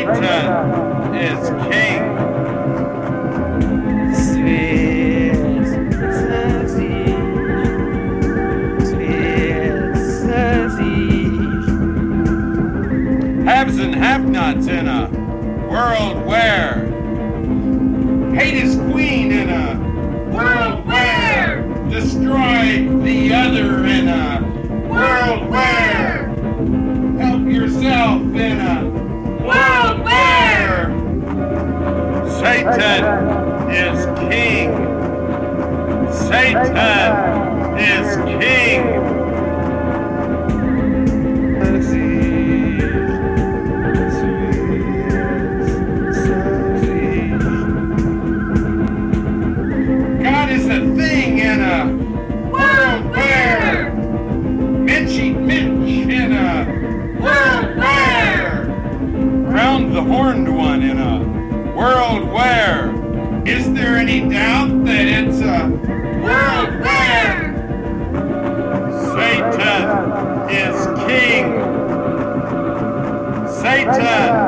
Satan is king. Haves and have-nots in a world where hate is queen in a world where destroy the other in a world where help yourself in a world where Satan is king. Satan is king. God is a thing in a world where Mitch eat Mitch in a world where crowned the horned one in a world where is there any doubt that it's a world where Satan is king? Satan